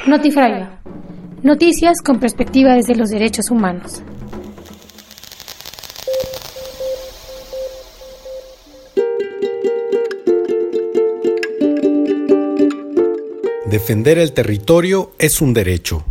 Notifragua. Noticias con perspectiva desde los derechos humanos. Defender el territorio es un derecho.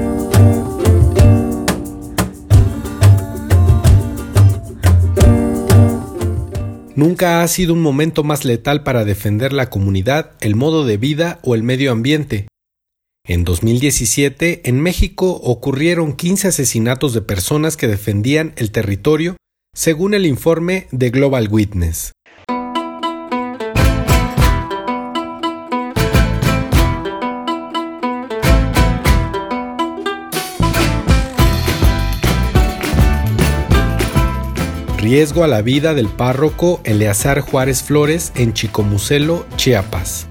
Nunca ha sido un momento más letal para defender la comunidad, el modo de vida o el medio ambiente. En 2017, en México ocurrieron 15 asesinatos de personas que defendían el territorio, según el informe de Global Witness. Riesgo a la vida del párroco Eleazar Juárez Flores en Chicomucelo, Chiapas.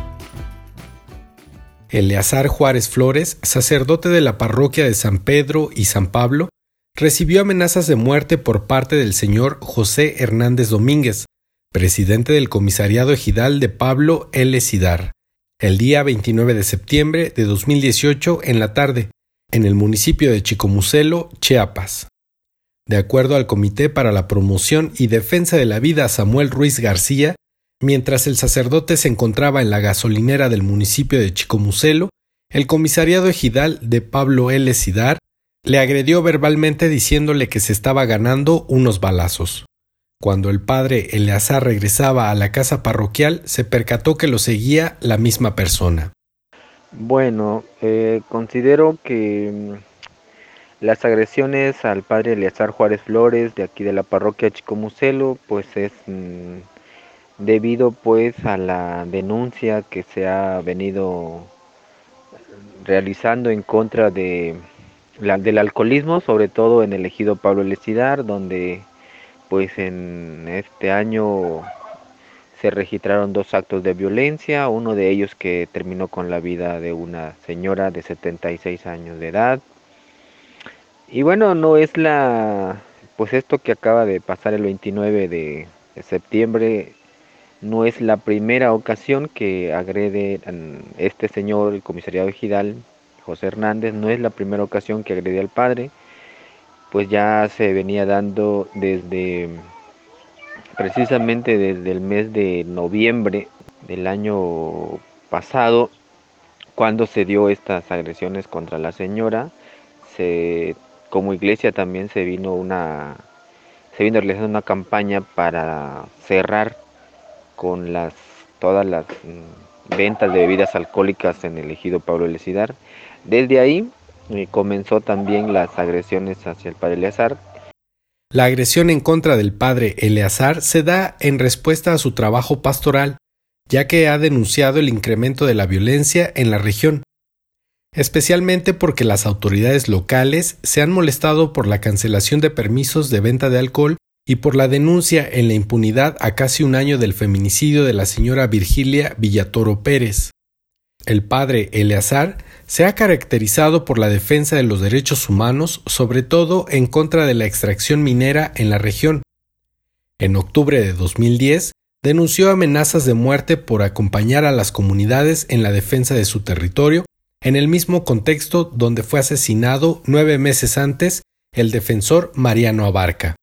Eleazar Juárez Flores, sacerdote de la parroquia de San Pedro y San Pablo, recibió amenazas de muerte por parte del señor José Hernández Domínguez, presidente del comisariado ejidal de Pablo L. Cidar, el día 29 de septiembre de 2018 en la tarde, en el municipio de Chicomucelo, Chiapas. De acuerdo al Comité para la Promoción y Defensa de la Vida Samuel Ruiz García, mientras el sacerdote se encontraba en la gasolinera del municipio de Chicomucelo, el comisariado ejidal de Pablo L. Cidar le agredió verbalmente diciéndole que se estaba ganando unos balazos. Cuando el padre Eleazar regresaba a la casa parroquial, se percató que lo seguía la misma persona. Bueno, considero que las agresiones al padre Eleazar Juárez Flores de aquí de la parroquia de Chicomucelo pues es debido pues a la denuncia que se ha venido realizando en contra del alcoholismo, sobre todo en el ejido Pablo L. Cidar, donde pues en este año se registraron 2 actos de violencia, uno de ellos que terminó con la vida de una señora de 76 años de edad. Y bueno, no es pues esto que acaba de pasar el 29 de septiembre, no es la primera ocasión que agrede este señor, el comisariado ejidal, José Hernández, no es la primera ocasión que agrede al padre, pues ya se venía dando precisamente desde el mes de noviembre del año pasado, cuando se dio estas agresiones contra la señora. Como iglesia también se vino realizando una campaña para cerrar con todas las ventas de bebidas alcohólicas en el ejido Pablo L. Cidar. Desde ahí comenzó también las agresiones hacia el padre Eleazar. La agresión en contra del padre Eleazar se da en respuesta a su trabajo pastoral, ya que ha denunciado el incremento de la violencia en la región, especialmente porque las autoridades locales se han molestado por la cancelación de permisos de venta de alcohol y por la denuncia en la impunidad a casi un año del feminicidio de la señora Virgilia Villatoro Pérez. El padre Eleazar se ha caracterizado por la defensa de los derechos humanos, sobre todo en contra de la extracción minera en la región. En octubre de 2010, denunció amenazas de muerte por acompañar a las comunidades en la defensa de su territorio, en el mismo contexto donde fue asesinado 9 meses antes el defensor Mariano Abarca.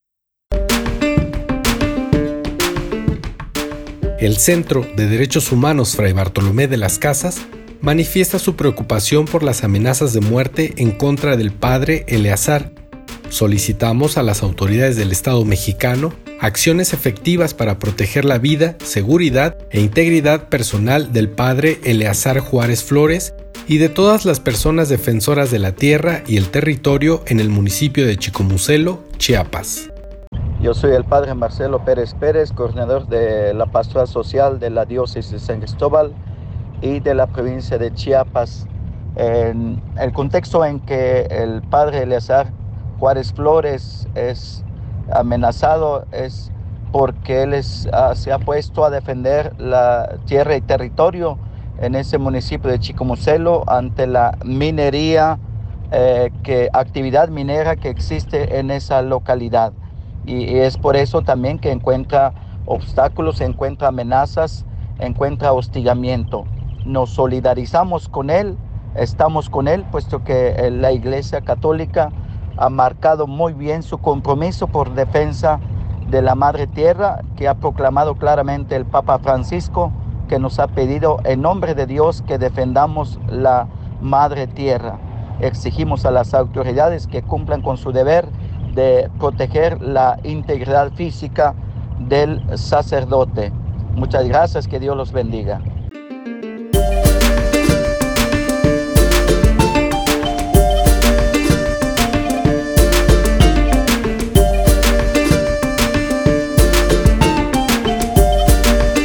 El Centro de Derechos Humanos Fray Bartolomé de las Casas manifiesta su preocupación por las amenazas de muerte en contra del padre Eleazar. Solicitamos a las autoridades del Estado mexicano acciones efectivas para proteger la vida, seguridad e integridad personal del padre Eleazar Juárez Flores y de todas las personas defensoras de la tierra y el territorio en el municipio de Chicomucelo, Chiapas. Yo soy el padre Marcelo Pérez Pérez, coordinador de la pastoral social de la diócesis de San Cristóbal y de la provincia de Chiapas. En el contexto en que el padre Eleazar Juárez Flores es amenazado es porque él se ha puesto a defender la tierra y territorio en ese municipio de Chicomucelo ante la minería, actividad minera que existe en esa localidad. Y es por eso también que encuentra obstáculos, encuentra amenazas, encuentra hostigamiento. Nos solidarizamos con él estamos con él, puesto que la Iglesia Católica ha marcado muy bien su compromiso por defensa de la Madre Tierra, que ha proclamado claramente el Papa Francisco, que nos ha pedido en nombre de Dios que defendamos la Madre Tierra. Exigimos a las autoridades que cumplan con su deber de proteger la integridad física del sacerdote. Muchas gracias, que Dios los bendiga.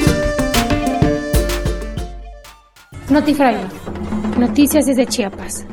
Notifraile. Noticias desde Chiapas.